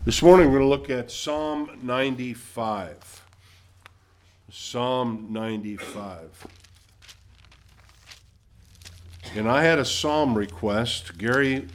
This morning we're going to look at Psalm 95. Psalm 95. And I had a psalm request. Gary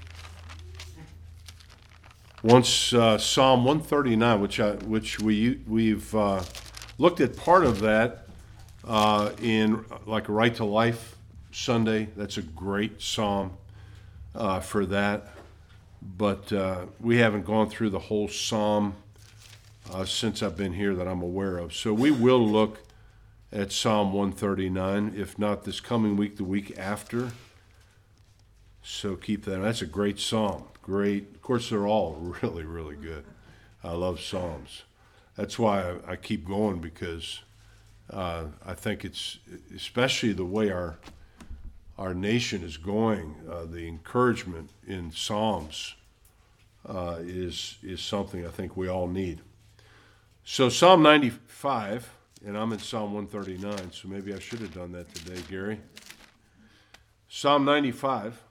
wants Psalm 139, which we've looked at part of that in like a Right to Life Sunday. That's a great psalm for that. But we haven't gone through the whole psalm since I've been here that I'm aware of. So we will look at Psalm 139, if not this coming week, the week after. So keep that. That's a great psalm. Great. Of course, they're all really, really good. I love psalms. That's why I keep going, because I think it's, especially the way our nation is going, the encouragement in Psalms is something I think we all need. So Psalm 95, and I'm in Psalm 139, so maybe I should have done that today, Gary. Psalm 95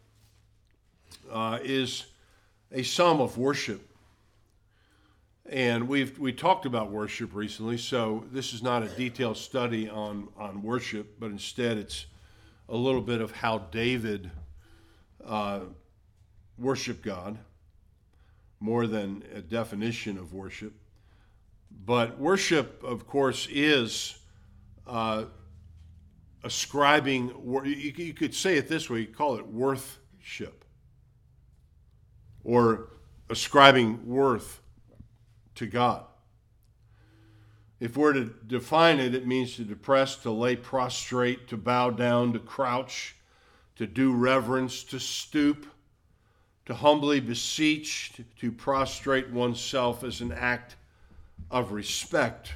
is a psalm of worship. And we talked about worship recently, so this is not a detailed study on worship, but instead it's a little bit of how David worshiped God, more than a definition of worship. But worship, of course, is ascribing, you could say it this way, you call it worthship, or ascribing worth to God. If we're to define it, it means to depress, to lay prostrate, to bow down, to crouch, to do reverence, to stoop, to humbly beseech, to prostrate oneself as an act of respect.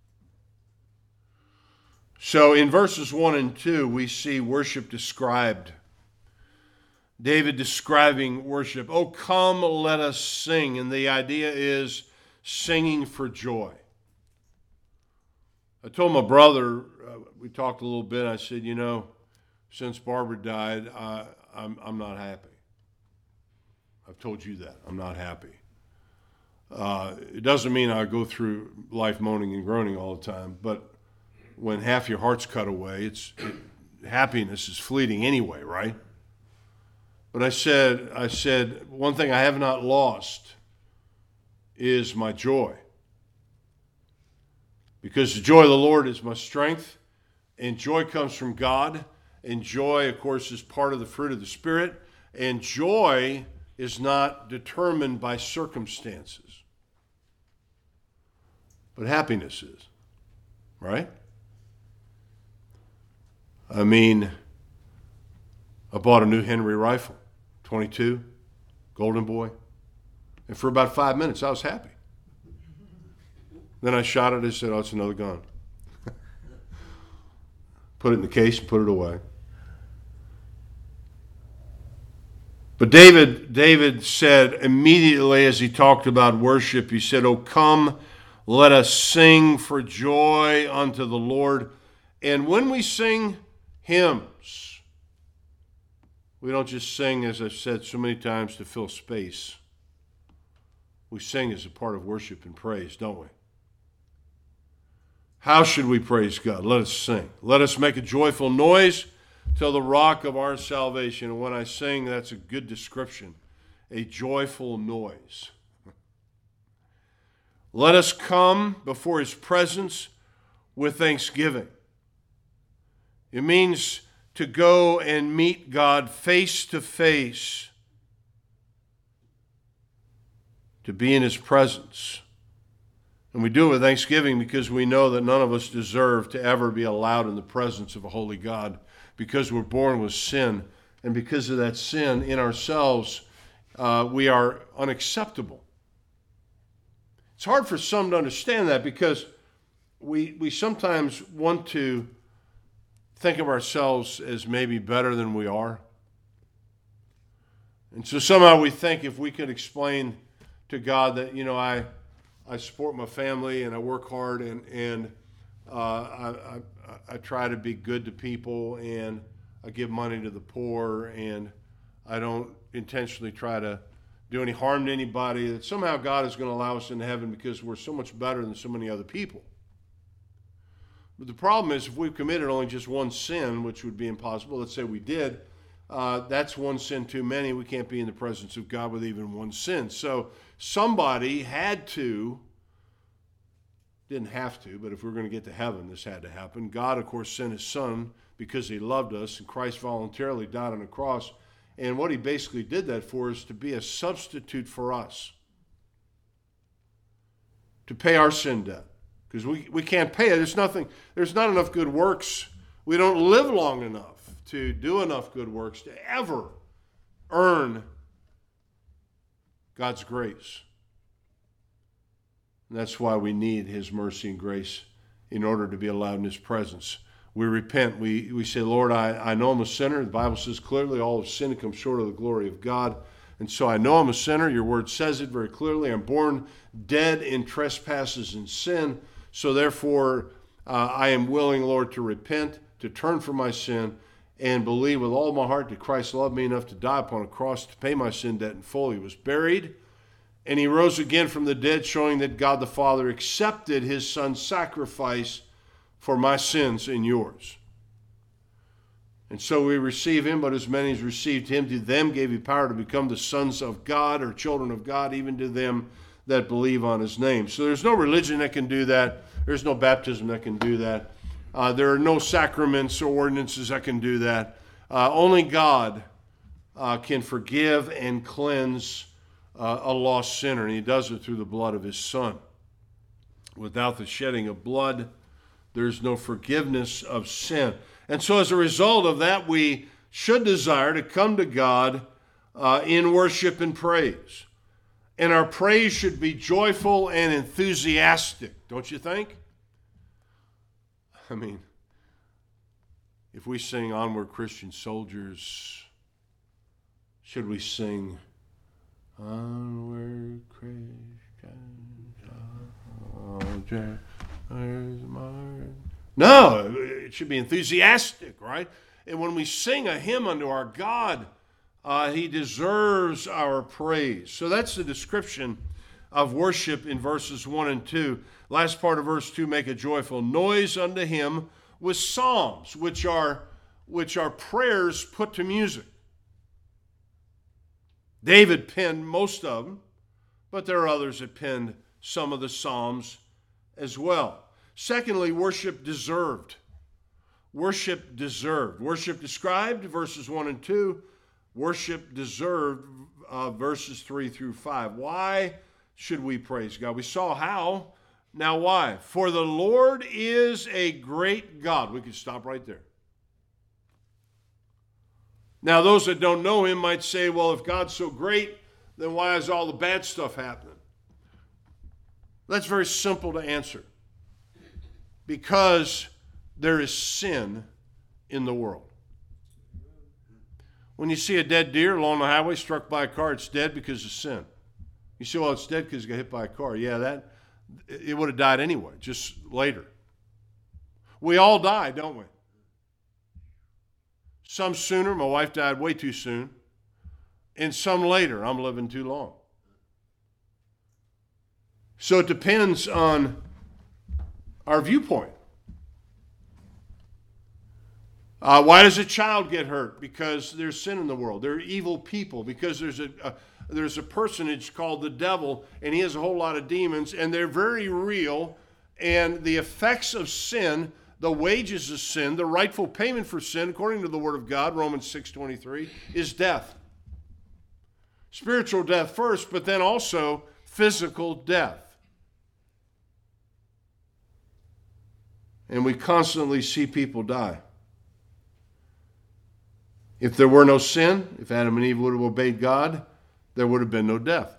So in verses 1 and 2, we see worship described. David describing worship. Oh, come, let us sing. And the idea is singing for joy. I told my brother, we talked a little bit, I said, since Barbara died, I'm not happy. I've told you that. I'm not happy. It doesn't mean I go through life moaning and groaning all the time, but when half your heart's cut away, happiness is fleeting anyway, right? But I said, one thing I have not lost is my joy. Because the joy of the Lord is my strength, and joy comes from God, and joy, of course, is part of the fruit of the Spirit, and joy is not determined by circumstances, but happiness is, right? I mean, I bought a new Henry rifle, 22, Golden Boy, and for about 5 minutes I was happy. Then I shot it and said, oh, it's another gun. Put it in the case and put it away. But David said immediately as he talked about worship, he said, oh, come, let us sing for joy unto the Lord. And when we sing hymns, we don't just sing, as I've said so many times, to fill space. We sing as a part of worship and praise, don't we? How should we praise God? Let us sing. Let us make a joyful noise to the rock of our salvation. And when I sing, that's a good description. A joyful noise. Let us come before his presence with thanksgiving. It means to go and meet God face to face. To be in his presence. And we do it with thanksgiving because we know that none of us deserve to ever be allowed in the presence of a holy God, because we're born with sin, and because of that sin in ourselves, we are unacceptable. It's hard for some to understand that, because we sometimes want to think of ourselves as maybe better than we are. And so somehow we think if we could explain to God that, I support my family and I work hard and I try to be good to people and I give money to the poor and I don't intentionally try to do any harm to anybody, that somehow God is going to allow us into heaven because we're so much better than so many other people. But the problem is if we've committed only just one sin, which would be impossible, let's say we did, that's one sin too many. We can't be in the presence of God with even one sin. So somebody had to, didn't have to, but if we're going to get to heaven, this had to happen. God, of course, sent his Son because he loved us, and Christ voluntarily died on the cross. And what he basically did that for is to be a substitute for us, to pay our sin debt. Because we can't pay it. There's not enough good works. We don't live long enough to do enough good works to ever earn God's grace. And that's why we need his mercy and grace in order to be allowed in his presence. We repent. We say, Lord, I know I'm a sinner. The Bible says clearly all have sinned and come short of the glory of God. And so I know I'm a sinner. Your word says it very clearly. I'm born dead in trespasses and sin. So therefore, I am willing, Lord, to repent, to turn from my sin, and believe with all my heart that Christ loved me enough to die upon a cross to pay my sin debt in full. He was buried, and he rose again from the dead, showing that God the Father accepted his Son's sacrifice for my sins and yours. And so we receive him, but as many as received him, to them gave he power to become the sons of God or children of God, even to them that believe on his name. So there's no religion that can do that. There's no baptism that can do that. There are no sacraments or ordinances that can do that. Only God can forgive and cleanse a lost sinner, and he does it through the blood of his Son. Without the shedding of blood, there's no forgiveness of sin. And so as a result of that, we should desire to come to God in worship and praise. And our praise should be joyful and enthusiastic, don't you think? I mean, if we sing Onward Christian Soldiers, should we sing Onward Christian Soldiers? No, it should be enthusiastic, right? And when we sing a hymn unto our God, he deserves our praise. So that's the description of worship in verses 1 and 2. Last part of verse 2, make a joyful noise unto him with psalms, which are prayers put to music. David penned most of them, but there are others that penned some of the psalms as well. Secondly, worship deserved. Worship deserved. Worship described, verses 1 and 2. Worship deserved, verses 3 through 5. Why should we praise God? We saw how. Now why? For the Lord is a great God. We could stop right there. Now those that don't know him might say, well, if God's so great, then why is all the bad stuff happening? That's very simple to answer. Because there is sin in the world. When you see a dead deer along the highway struck by a car, it's dead because of sin. You say, well, it's dead because it got hit by a car. Yeah, it would have died anyway, just later. We all die, don't we? Some sooner, my wife died way too soon, and some later, I'm living too long. So it depends on our viewpoint. Why does a child get hurt? Because there's sin in the world. There are evil people. Because there's a personage called the devil, and he has a whole lot of demons, and they're very real. And the effects of sin, the wages of sin, the rightful payment for sin, according to the Word of God, Romans 6:23, is death. Spiritual death first, but then also physical death. And we constantly see people die. If there were no sin, if Adam and Eve would have obeyed God, there would have been no death.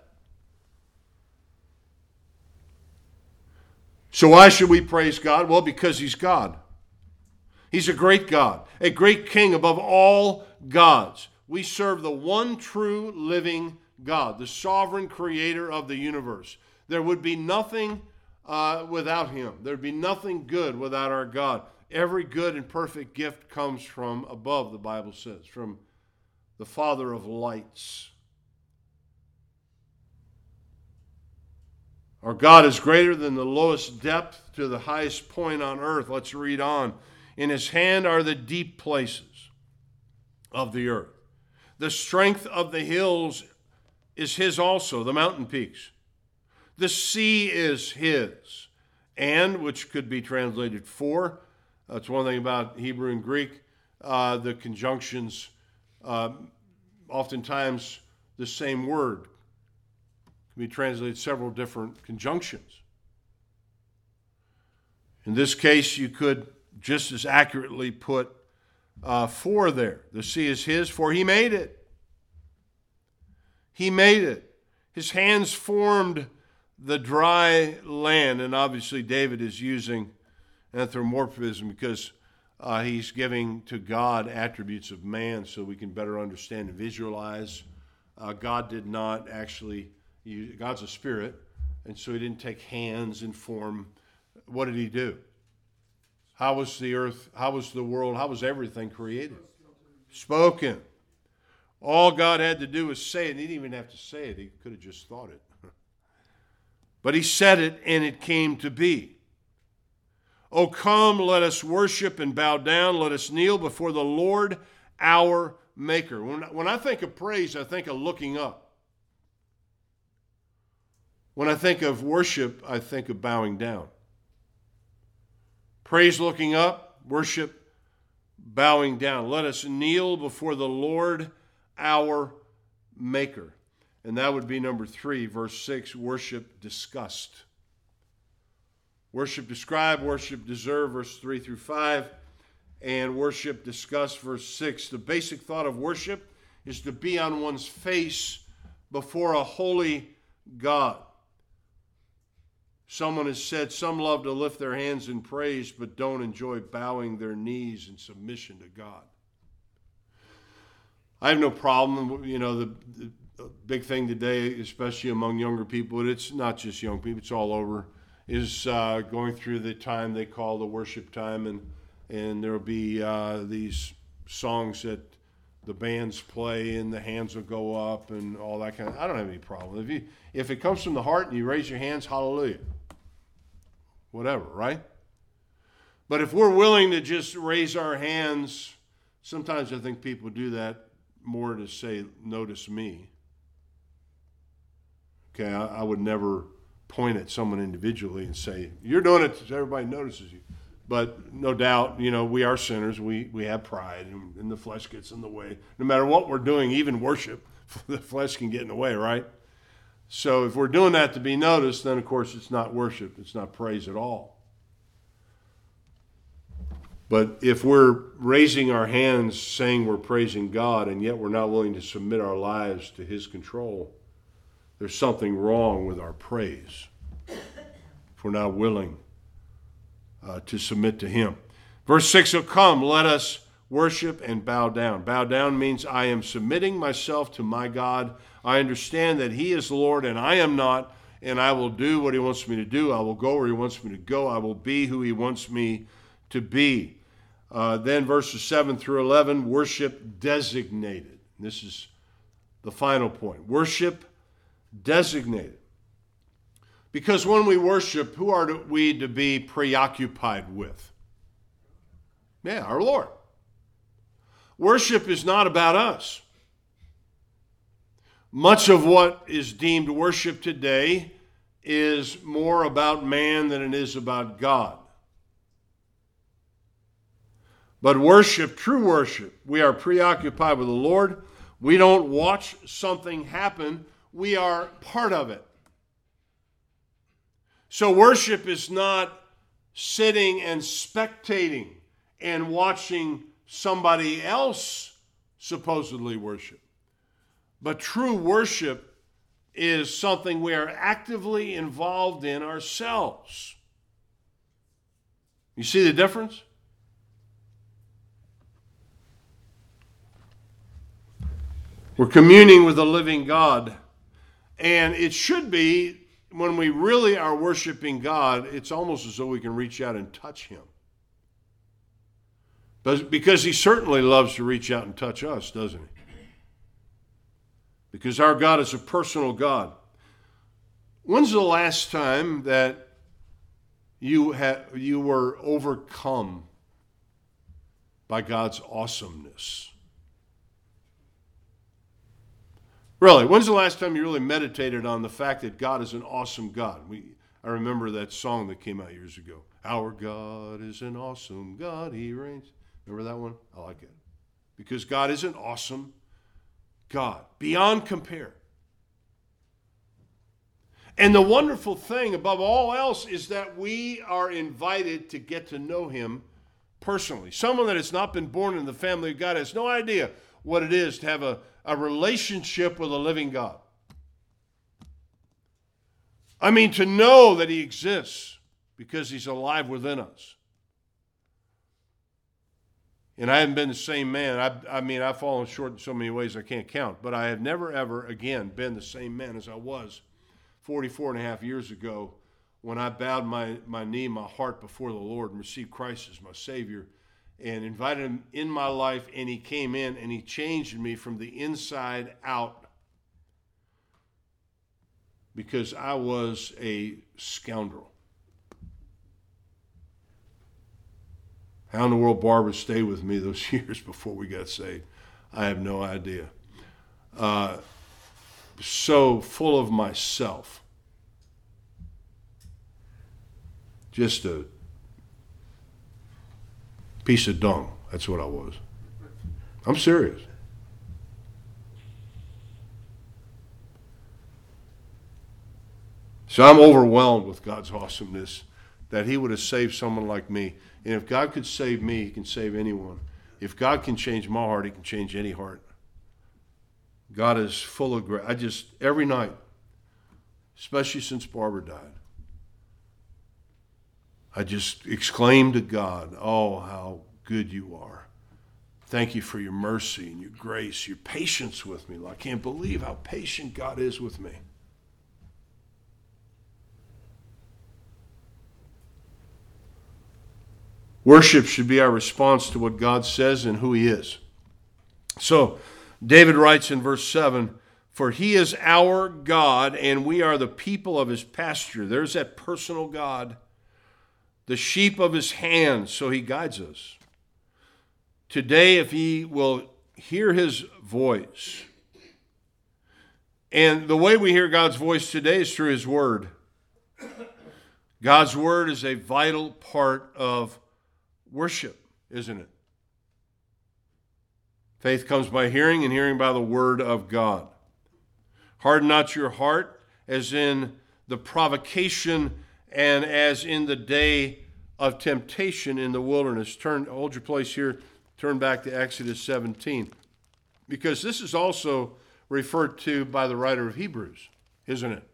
So why should we praise God? Well, because he's God. He's a great God, a great king above all gods. We serve the one true living God, the sovereign creator of the universe. There would be nothing without him. There would be nothing good without our God. Every good and perfect gift comes from above, the Bible says, from the Father of lights. Our God is greater than the lowest depth to the highest point on earth. Let's read on. In his hand are the deep places of the earth. The strength of the hills is his also, the mountain peaks. The sea is his. And, which could be translated for, that's one thing about Hebrew and Greek, the conjunctions, oftentimes the same word can be translated several different conjunctions. In this case, you could just as accurately put for there. The sea is his, for he made it. He made it. His hands formed the dry land. And obviously David is using anthropomorphism because he's giving to God attributes of man so we can better understand and visualize. God did not actually, God's a spirit, and so he didn't take hands and form. What did he do? How was the earth, how was the world, how was everything created? Spoken. All God had to do was say it. He didn't even have to say it. He could have just thought it. But he said it, and it came to be. O come, let us worship and bow down. Let us kneel before the Lord, our Maker. When I think of praise, I think of looking up. When I think of worship, I think of bowing down. Praise looking up, worship bowing down. Let us kneel before the Lord, our Maker. And that would be number 3, verse 6, worship discussed. Worship describe, worship deserve, verse 3 through 5, and worship discuss, verse 6. The basic thought of worship is to be on one's face before a holy God. Someone has said some love to lift their hands in praise, but don't enjoy bowing their knees in submission to God. I have no problem, the big thing today, especially among younger people, but it's not just young people, it's all over, is going through the time they call the worship time, and there will be these songs that the bands play and the hands will go up and all that kind of. I don't have any problem. If it comes from the heart and you raise your hands, hallelujah. Whatever, right? But if we're willing to just raise our hands, sometimes I think people do that more to say, notice me. Okay, I would never point at someone individually and say, you're doing it so everybody notices you. But no doubt, we are sinners. We have pride, and the flesh gets in the way. No matter what we're doing, even worship, the flesh can get in the way, right? So if we're doing that to be noticed, then of course it's not worship. It's not praise at all. But if we're raising our hands saying we're praising God, and yet we're not willing to submit our lives to his control, there's something wrong with our praise if we're not willing to submit to him. Verse 6, so come, let us worship and bow down. Bow down means I am submitting myself to my God. I understand that he is Lord and I am not, and I will do what he wants me to do. I will go where he wants me to go. I will be who he wants me to be. Then verses 7 through 11, worship designated. This is the final point. Worship designated. Because when we worship, who are we to be preoccupied with? Yeah, our Lord. Worship is not about us. Much of what is deemed worship today is more about man than it is about God. But worship, true worship, we are preoccupied with the Lord. We don't watch something happen. We are part of it. So worship is not sitting and spectating and watching somebody else supposedly worship. But true worship is something we are actively involved in ourselves. You see the difference? We're communing with the living God. And it should be, when we really are worshiping God, it's almost as though we can reach out and touch him. But because he certainly loves to reach out and touch us, doesn't he? Because our God is a personal God. When's the last time that you were overcome by God's awesomeness? Really, when's the last time you really meditated on the fact that God is an awesome God? I remember that song that came out years ago. Our God is an awesome God, He reigns. Remember that one? I like it. Because God is an awesome God, beyond compare. And the wonderful thing above all else is that we are invited to get to know Him personally. Someone that has not been born in the family of God has no idea what it is to have a relationship with a living God. I mean, to know that He exists because He's alive within us. And I haven't been the same man. I've fallen short in so many ways I can't count. But I have never, ever, again, been the same man as I was 44 and a half years ago when I bowed my knee, my heart before the Lord and received Christ as my Savior and invited Him in my life, and He came in and He changed me from the inside out because I was a scoundrel. How in the world Barbara stayed with me those years before we got saved, I have no idea. So full of myself. Just a piece of dung. That's what I was. I'm serious. So I'm overwhelmed with God's awesomeness that He would have saved someone like me. And if God could save me, He can save anyone. If God can change my heart, He can change any heart. God is full of grace. Every night, especially since Barbara died, I just exclaim to God, oh, how good You are. Thank You for Your mercy and Your grace, Your patience with me. I can't believe how patient God is with me. Worship should be our response to what God says and who He is. So, David writes in verse 7, for He is our God, and we are the people of His pasture. There's that personal God. The sheep of His hands, so He guides us. Today, if He will hear His voice, and the way we hear God's voice today is through His Word. God's Word is a vital part of worship, isn't it? Faith comes by hearing, and hearing by the Word of God. Harden not your heart, as in the provocation and as in the day of temptation in the wilderness. Hold your place here. Turn back to Exodus 17. Because this is also referred to by the writer of Hebrews, isn't it?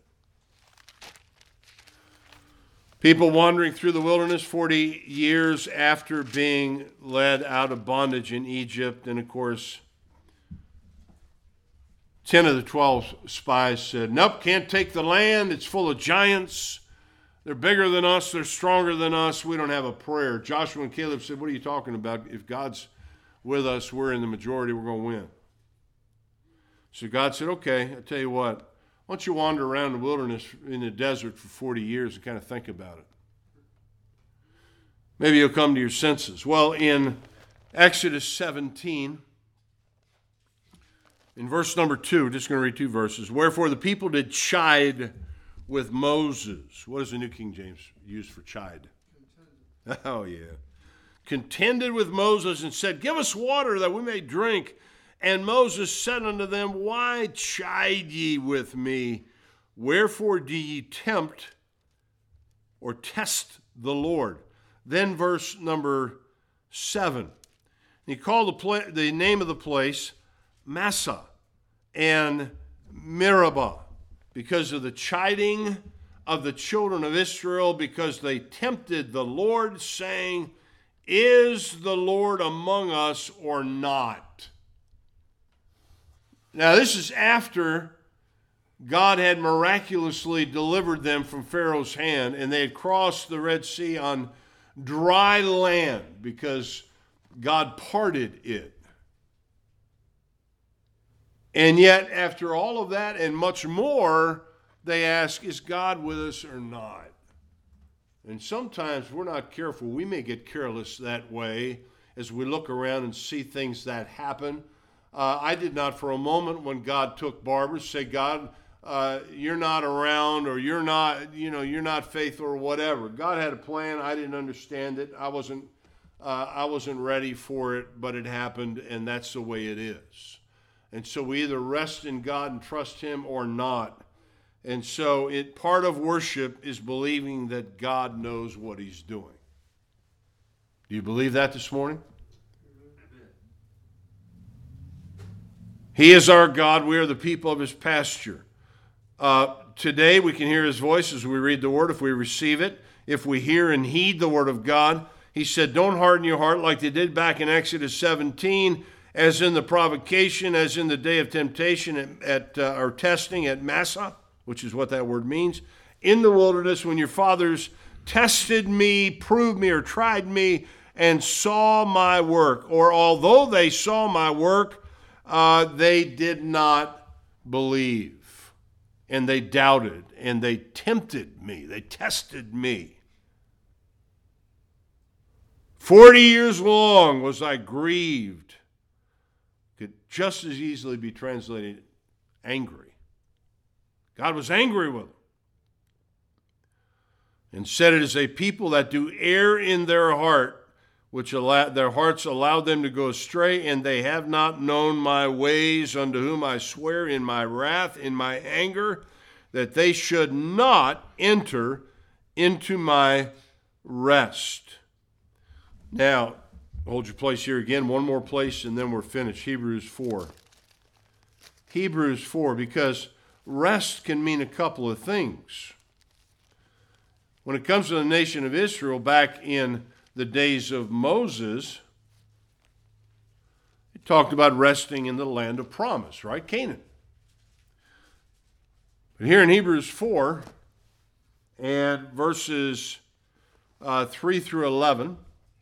People wandering through the wilderness 40 years after being led out of bondage in Egypt. And of course, 10 of the 12 spies said, nope, can't take the land. It's full of giants. They're bigger than us. They're stronger than us. We don't have a prayer. Joshua and Caleb said, what are you talking about? If God's with us, we're in the majority, we're going to win. So God said, okay, I'll tell you what. Why don't you wander around the wilderness in the desert for 40 years and kind of think about it? Maybe you'll come to your senses. Well, in Exodus 17, in verse number 2, just going to read 2 verses. Wherefore the people did chide with Moses. What does the New King James use for chide? Contended. Oh, yeah. Contended with Moses and said, give us water that we may drink. And Moses said unto them, why chide ye with me? Wherefore do ye tempt or test the Lord? Then verse number 7. He called the name of the place Massah and Meribah because of the chiding of the children of Israel, because they tempted the Lord, saying, is the Lord among us or not? Now, this is after God had miraculously delivered them from Pharaoh's hand, and they had crossed the Red Sea on dry land because God parted it. And yet, after all of that and much more, they ask, is God with us or not? And sometimes we're not careful. We may get careless that way as we look around and see things that happen. I did not for a moment when God took Barbara say, God, you're not around, or you're not faithful, or whatever. God had a plan. I didn't understand it. I wasn't ready for it, but it happened, and that's the way it is. And so we either rest in God and trust Him or not. And so part of worship is believing that God knows what He's doing. Do you believe that this morning? He is our God. We are the people of His pasture. Today we can hear His voice as we read the Word, if we receive it, if we hear and heed the Word of God. He said, don't harden your heart like they did back in Exodus 17, as in the provocation, as in the day of temptation or testing at Massah, which is what that word means, in the wilderness, when your fathers tested me, proved me, or tried me, and saw my work. Or although they saw my work, they did not believe, and they doubted, and they tempted me. They tested me. 40 years long was I grieved. Could just as easily be translated angry. God was angry with them and said, it is a people that do err in their heart, which their hearts allowed them to go astray, and they have not known my ways, unto whom I swear in my wrath, in my anger, that they should not enter into my rest. Now, hold your place here again, one more place, and then we're finished. Hebrews 4. Hebrews 4, because rest can mean a couple of things. When it comes to the nation of Israel, back in the days of Moses, it talked about resting in the land of promise, right? Canaan. But here in Hebrews 4 and verses 3 through 11,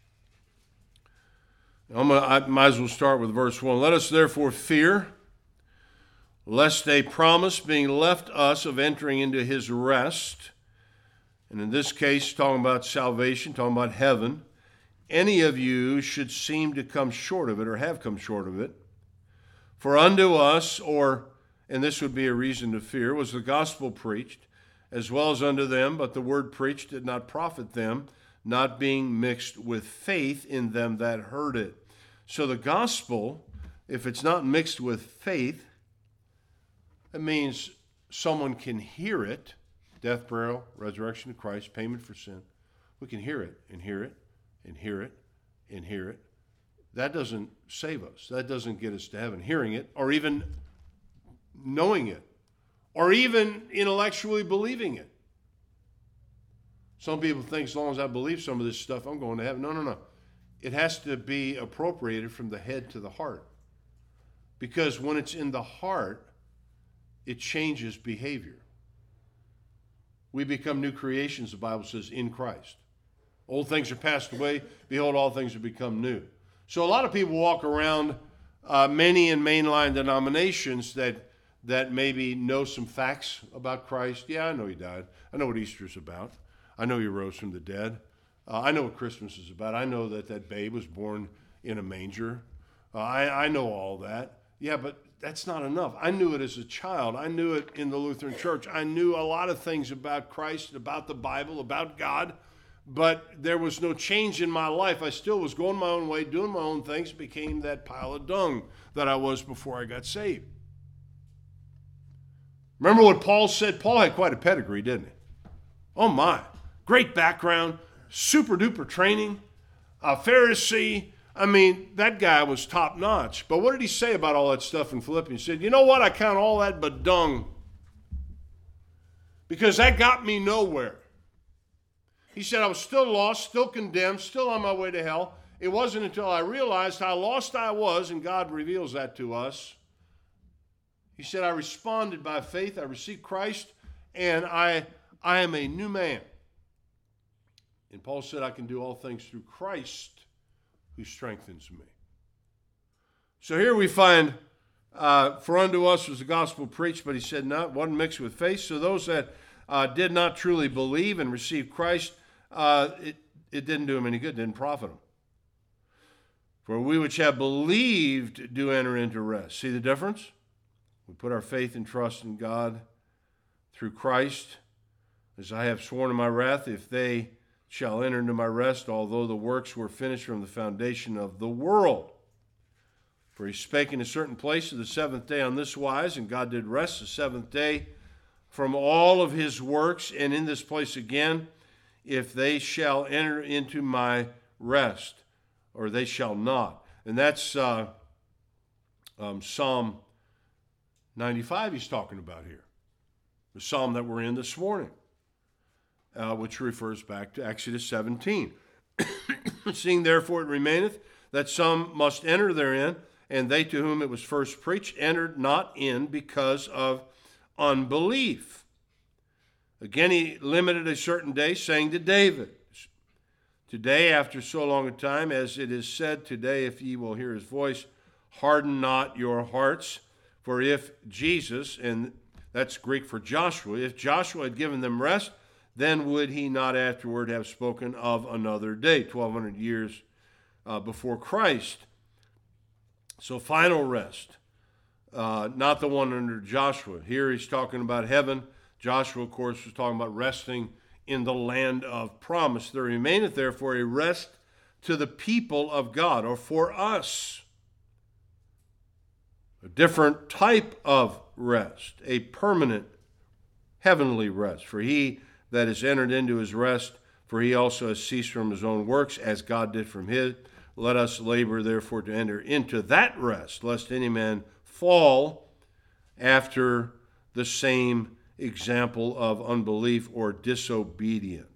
I might as well start with verse 1. Let us therefore fear, lest a promise being left us of entering into his rest, and in this case, talking about salvation, talking about heaven, any of you should seem to come short of it, or have come short of it. For unto us, and this would be a reason to fear, was the gospel preached, as well as unto them, but the word preached did not profit them, not being mixed with faith in them that heard it. So the gospel, if it's not mixed with faith, it means someone can hear it, death, burial, resurrection of Christ, payment for sin. We can hear it and hear it and hear it and hear it. That doesn't save us. That doesn't get us to heaven. Hearing it, or even knowing it, or even intellectually believing it. Some people think as long as I believe some of this stuff, I'm going to heaven. No. It has to be appropriated from the head to the heart. Because when it's in the heart, it changes behavior. We become new creations, the Bible says, in Christ. Old things are passed away. Behold, all things have become new. So a lot of people walk around, many in mainline denominations that maybe know some facts about Christ. Yeah, I know he died. I know what Easter's about. I know he rose from the dead. I know what Christmas is about. I know that babe was born in a manger. I know all that. Yeah, but that's not enough. I knew it as a child. I knew it in the Lutheran Church. I knew a lot of things about Christ, about the Bible, about God, but there was no change in my life. I still was going my own way, doing my own things, became that pile of dung that I was before I got saved. Remember what Paul said? Paul had quite a pedigree, didn't he? Oh my, great background, super duper training, a Pharisee. I mean, that guy was top notch. But what did he say about all that stuff in Philippians? He said, you know what? I count all that but dung, because that got me nowhere. He said, I was still lost, still condemned, still on my way to hell. It wasn't until I realized how lost I was, and God reveals that to us. He said, I responded by faith. I received Christ, and I am a new man. And Paul said, I can do all things through Christ who strengthens me. So here we find For unto us was the gospel preached, but he said not, wasn't mixed with faith. So those that did not truly believe and receive Christ, it didn't do them any good, didn't profit them. For we which have believed do enter into rest. See the difference? We put our faith and trust in God through Christ. As I have sworn in my wrath, if they shall enter into my rest, although the works were finished from the foundation of the world. For he spake in a certain place of the seventh day on this wise, and God did rest the seventh day from all of his works. And in this place again, if they shall enter into my rest, or they shall not. And that's Psalm 95 he's talking about here. The psalm that we're in this morning, which refers back to Exodus 17. Seeing therefore it remaineth that some must enter therein, and they to whom it was first preached entered not in because of unbelief. Again, he limited a certain day, saying to David, today, after so long a time, as it is said, today, if ye will hear his voice, harden not your hearts. For if Jesus, and that's Greek for Joshua, if Joshua had given them rest, then would he not afterward have spoken of another day, 1,200 years before Christ. So final rest, not the one under Joshua. Here he's talking about heaven. Joshua, of course, was talking about resting in the land of promise. There remaineth therefore a rest to the people of God, or for us. A different type of rest, a permanent heavenly rest. For he that is entered into his rest, for he also has ceased from his own works, as God did from his. Let us labor therefore to enter into that rest, lest any man fall after the same example of unbelief or disobedient.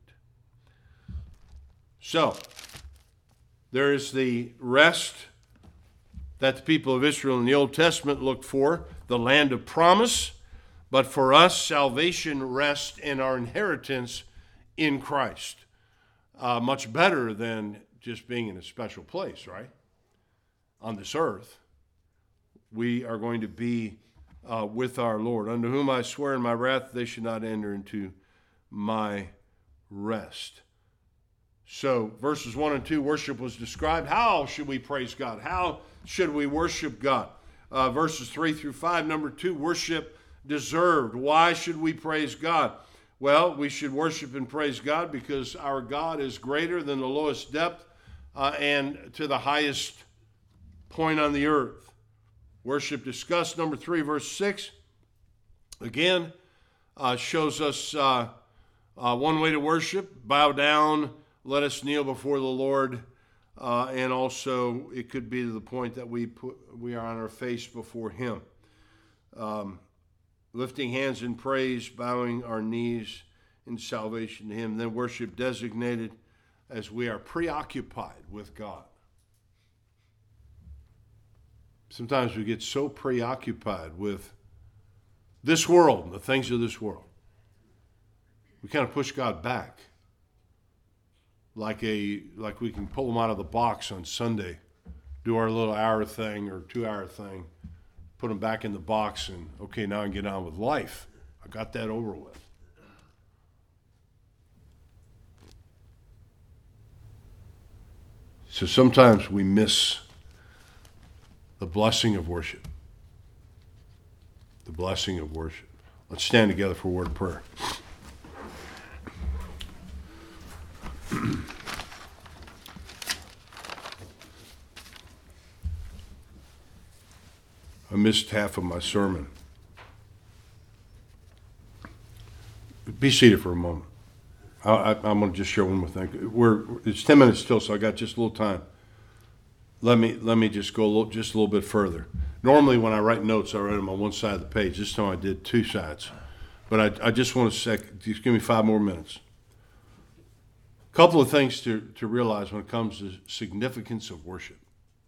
So, there is the rest that the people of Israel in the Old Testament looked for, the land of promise, but for us, salvation rests in our inheritance in Christ. Much better than just being in a special place, right? On this earth, we are going to be with our Lord. Unto whom I swear in my wrath, they should not enter into my rest. So, verses 1 and 2, worship was described. How should we praise God? How should we worship God? Verses 3 through 5, number 2, worship deserved. Why should we praise God? Well, we should worship and praise God because our God is greater than the lowest depth and to the highest point on the earth. Worship discussed, number 3, verse 6, again, shows us one way to worship. Bow down, let us kneel before the Lord, and also it could be to the point that we are on our face before him. Lifting hands in praise, bowing our knees in salvation to him. Then worship designated as we are preoccupied with God. Sometimes we get so preoccupied with this world and the things of this world. We kind of push God back. Like we can pull him out of the box on Sunday, do our little hour thing or 2-hour thing, put him back in the box, and okay, now I can get on with life. I got that over with. So sometimes we miss the blessing of worship. The blessing of worship. Let's stand together for a word of prayer. I missed half of my sermon. Be seated for a moment. I'm going to just share one more thing. It's 10 minutes till, so I got just a little time. Let me just go a little bit further. Normally, when I write notes, I write them on one side of the page. This time I did 2 sides. But I just want to just give me 5 more minutes. A couple of things to realize when it comes to significance of worship.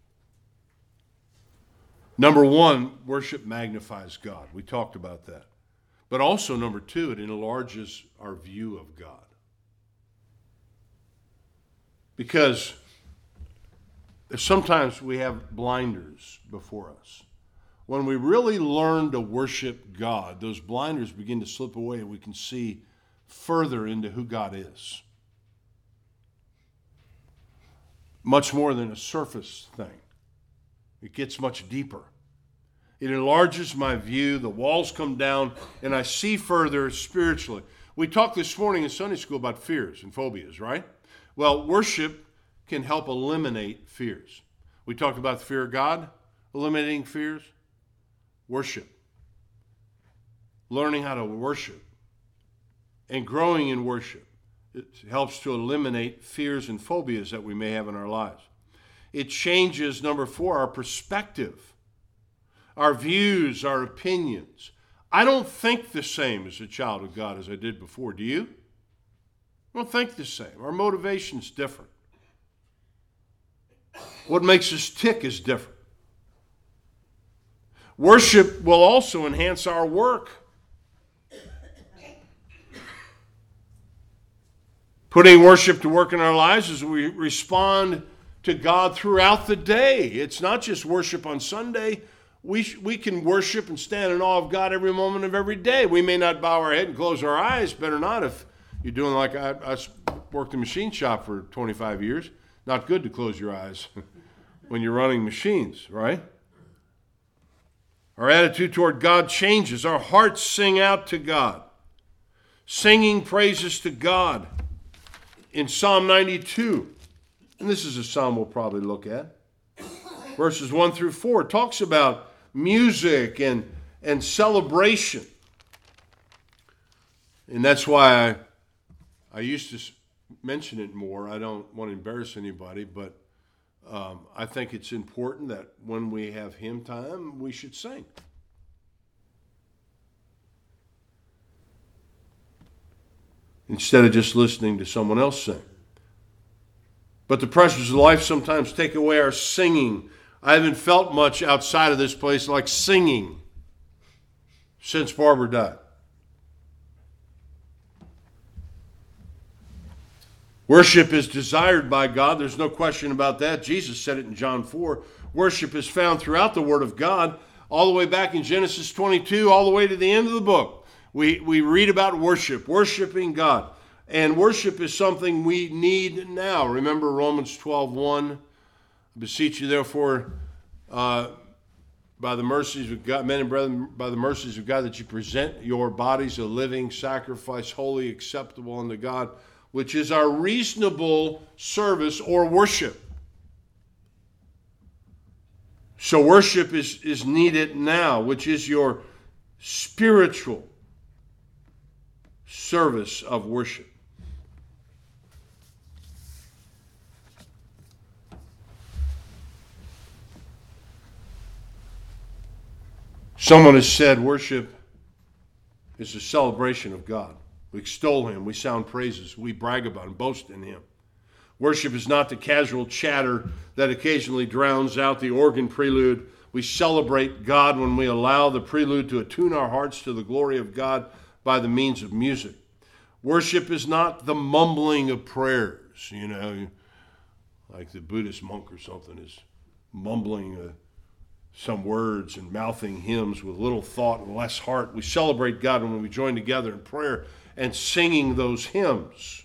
Number 1, worship magnifies God. We talked about that. But also, number 2, it enlarges our view of God. Because sometimes we have blinders before us. when we really learn to worship God, those blinders begin to slip away and we can see further into who God is. Much more than a surface thing. It gets much deeper. It enlarges my view, the walls come down, and I see further spiritually. We talked this morning in Sunday school about fears and phobias, right? Well, worship can help eliminate fears. We talked about the fear of God, eliminating fears. Worship. Learning how to worship and growing in worship. It helps to eliminate fears and phobias that we may have in our lives. It changes, number 4, our perspective, our views, our opinions. I don't think the same as a child of God as I did before. Do you? I don't think the same. Our motivation's different. What makes us tick is different. Worship will also enhance our work. Putting worship to work in our lives as we respond to God throughout the day. It's not just worship on Sunday. We can worship and stand in awe of God every moment of every day. We may not bow our head and close our eyes. Better not if you're doing like I worked in a machine shop for 25 years. Not good to close your eyes when you're running machines, right? Our attitude toward God changes. Our hearts sing out to God. Singing praises to God. In Psalm 92, and this is a psalm we'll probably look at, verses 1 through 4, talks about music and celebration. And that's why I used to mention it more. I don't want to embarrass anybody, but I think it's important that when we have hymn time, we should sing. Instead of just listening to someone else sing. But the pressures of life sometimes take away our singing. I haven't felt much outside of this place like singing since Barbara died. Worship is desired by God. There's no question about that. Jesus said it in John 4. Worship is found throughout the Word of God, all the way back in Genesis 22, all the way to the end of the book. We read about worship, worshiping God. And worship is something we need now. Remember Romans 12:1. I beseech you, therefore, by the mercies of God, men and brethren, by the mercies of God, that you present your bodies a living sacrifice, holy, acceptable unto God, which is our reasonable service or worship. So worship is needed now, which is your spiritual service of worship. Someone has said worship is a celebration of God. We extol him, we sound praises, we brag about and boast in him. Worship is not the casual chatter that occasionally drowns out the organ prelude. We celebrate God when we allow the prelude to attune our hearts to the glory of God by the means of music. Worship is not the mumbling of prayers, like the Buddhist monk or something is mumbling some words and mouthing hymns with little thought and less heart. We celebrate God when we join together in prayer and singing those hymns.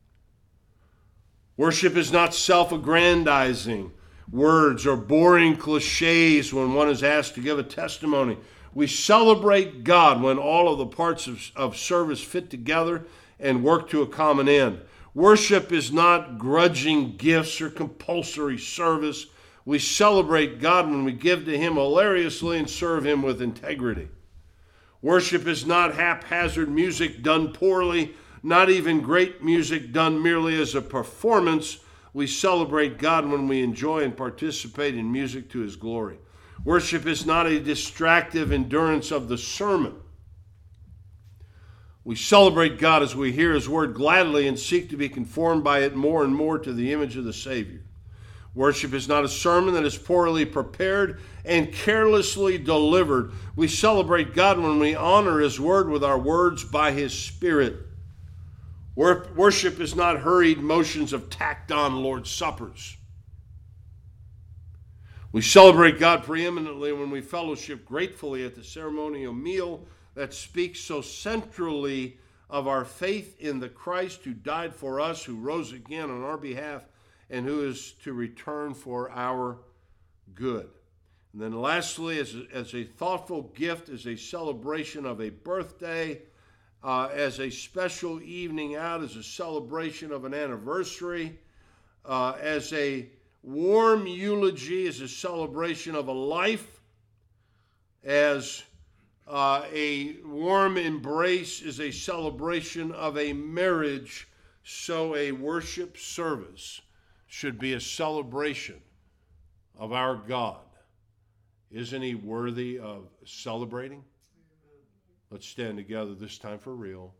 Worship is not self-aggrandizing words or boring cliches when one is asked to give a testimony. We celebrate God when all of the parts of service fit together and work to a common end. Worship is not grudging gifts or compulsory service. We celebrate God when we give to him hilariously and serve him with integrity. Worship is not haphazard music done poorly, not even great music done merely as a performance. We celebrate God when we enjoy and participate in music to his glory. Worship is not a distractive endurance of the sermon. We celebrate God as we hear his word gladly and seek to be conformed by it more and more to the image of the Savior. Worship is not a sermon that is poorly prepared and carelessly delivered. We celebrate God when we honor his word with our words by his Spirit. Worship is not hurried motions of tacked-on Lord's Suppers. We celebrate God preeminently when we fellowship gratefully at the ceremonial meal that speaks so centrally of our faith in the Christ who died for us, who rose again on our behalf, and who is to return for our good. And then lastly, as a thoughtful gift, as a celebration of a birthday, as a special evening out, as a celebration of an anniversary, as a warm eulogy, as a celebration of a life, as a warm embrace is a celebration of a marriage, so a worship service should be a celebration of our God. Isn't he worthy of celebrating? Let's stand together this time for real,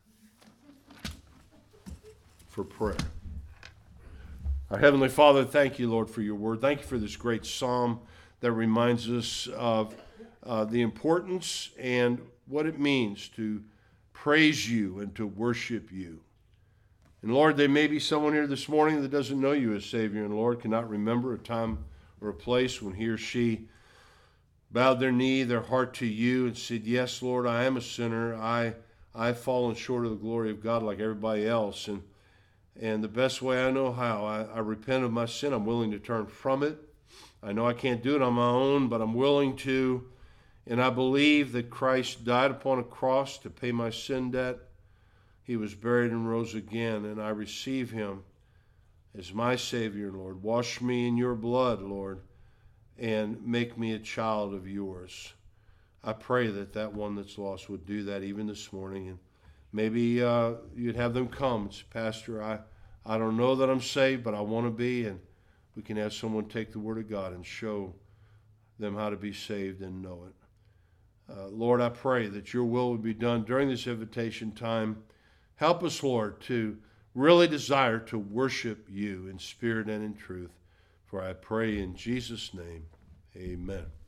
for prayer. Our Heavenly Father, thank you, Lord, for your word. Thank you for this great psalm that reminds us of the importance and what it means to praise you and to worship you. And Lord, there may be someone here this morning that doesn't know you as Savior, and Lord, cannot remember a time or a place when he or she bowed their knee, their heart to you, and said, yes, Lord, I am a sinner. I've fallen short of the glory of God like everybody else. And the best way I know how, I repent of my sin. I'm willing to turn from it. I know I can't do it on my own, but I'm willing to. And I believe that Christ died upon a cross to pay my sin debt. He was buried and rose again, and I receive him as my Savior, Lord. Wash me in your blood, Lord, and make me a child of yours. I pray that one that's lost would do that even this morning. And maybe you'd have them come and say, Pastor, I don't know that I'm saved, but I want to be. And we can have someone take the Word of God and show them how to be saved and know it. Lord, I pray that your will would be done during this invitation time. Help us, Lord, to really desire to worship you in spirit and in truth. For I pray in Jesus' name, amen.